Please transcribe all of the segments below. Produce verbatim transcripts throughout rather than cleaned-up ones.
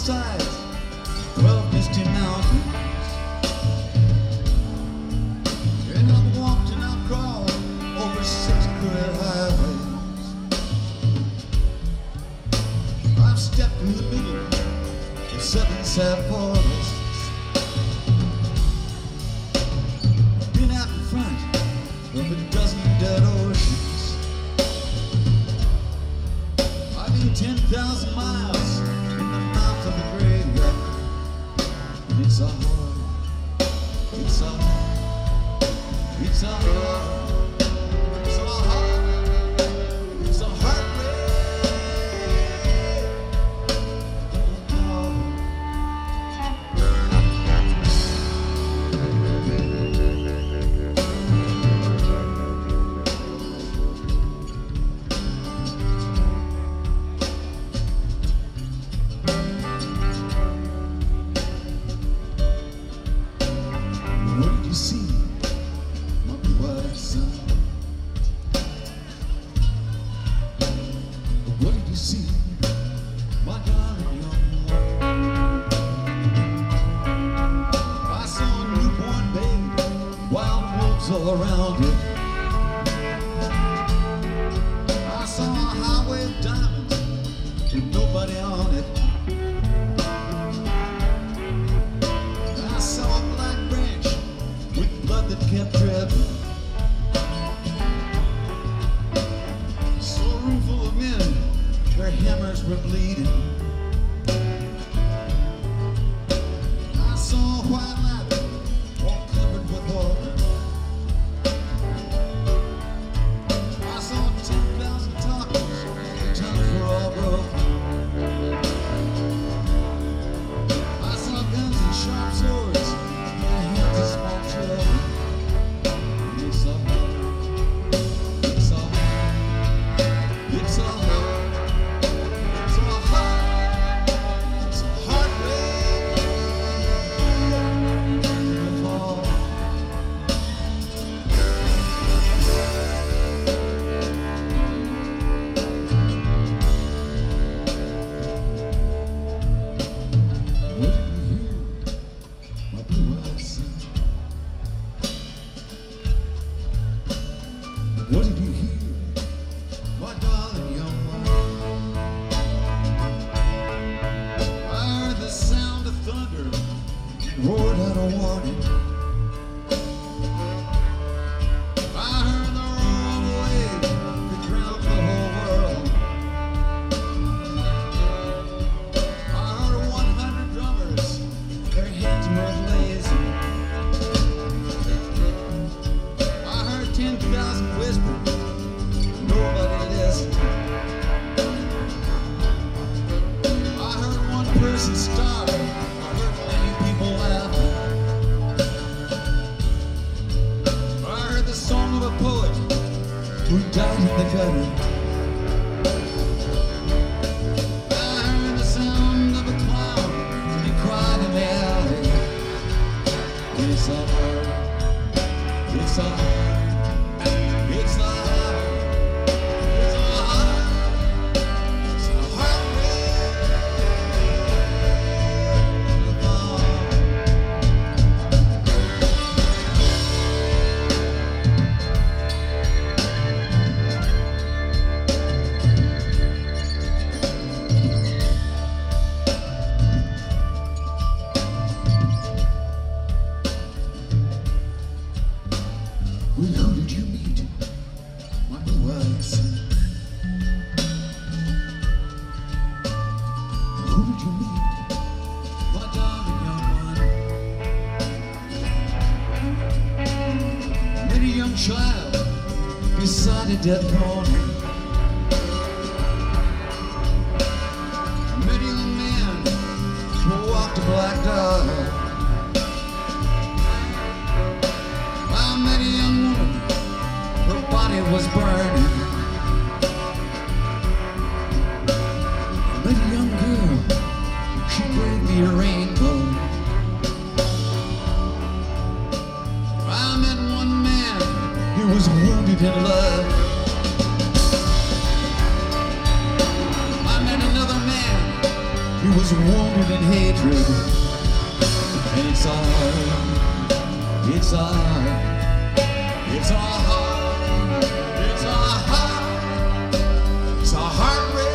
sides, twelve misty mountains. And I've walked and I've crawled over six crooked highways. I've stepped in the middle of seven sad forests. I've been out in front of a dozen dead oceans. I've been ten thousand miles in the mouth of the graveyard. And it's a hard, it's a hard, it's a hard, it's a hard, it's a hard What did you see, my blue-eyed son? What did you see, my darling young one? I saw a newborn baby, wild wolves all around it. I saw a highway of diamonds with nobody on it. I saw a black branch with blood that kept dripping. Saw a room full of men, their hammers were bleeding. I saw a white ladder, all covered with oil. I saw ten thousand tacos, their tongues were all broken. I saw guns and sharp swords in the hands of small children. It's a hard, it's a hard, it's a hard, it's a hard, it's a hard way to fall. What did you hear, my blue-eyed son? What did you hear, my darling young one? I heard the sound of thunder, roared out a warning. I heard the roar of a wave that drowned the whole world. I heard one hundred drummers, their hands were blazing. I heard ten thousand whispers, nobody listened. I heard one person starve, I heard many people laughing. I heard the song of a poet who died in the gutter. I heard the sound of a clown when he cried in the alley. It's a hard, it's a hard. It's a hard, it's a hard, it's a hard way to fall. Well, who did you meet, my blue-eyed son? Who did you meet, my darling young one? Met a young child beside a dead pony. Met a young man who walked a black dog. I met a young woman, her body was burning. I met a young girl, she gave me a rainbow. I met one man, he was wounded in love. I met another man, he was wounded in hatred. And it's hard, it's hard, it's a hard, it's a hard, it's a heartbreak.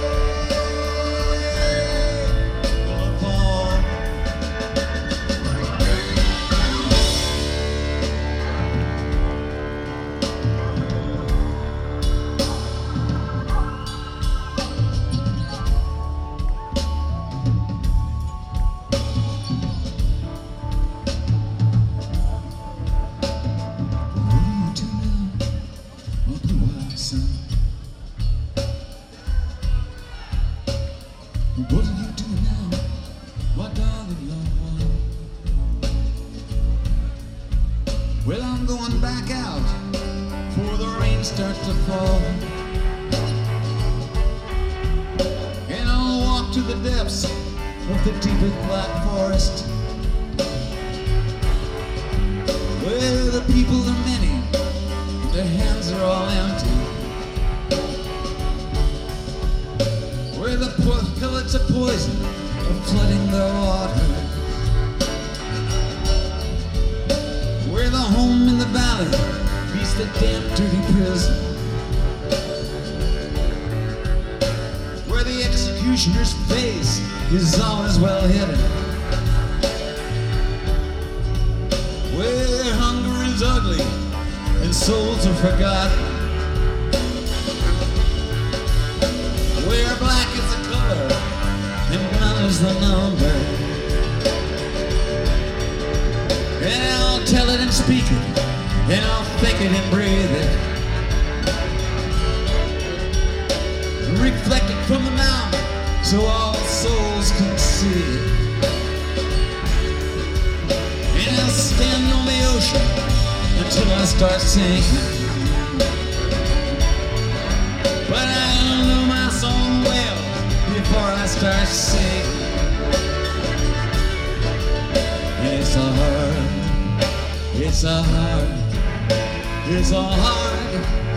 What do you do now, my darling young one? Well, I'm going back out before the rain starts to fall, and I'll walk to the depths of the deepest black forest, where the people are many, their hands are all empty, where the pellets of poison are flooding their water, where the home in the valley beats the damp, dirty prison, where the executioner's face is always well hidden, where hunger is ugly and souls are forgotten, where black is the color and none is the number. And I'll tell it and speak it, and I'll think it and breathe it, reflect it from the mountain so all souls can see it. And I'll stand on the ocean until I start sinking, but I'll know my song well before I start singing. It's a hard, it's a hard, it's a hard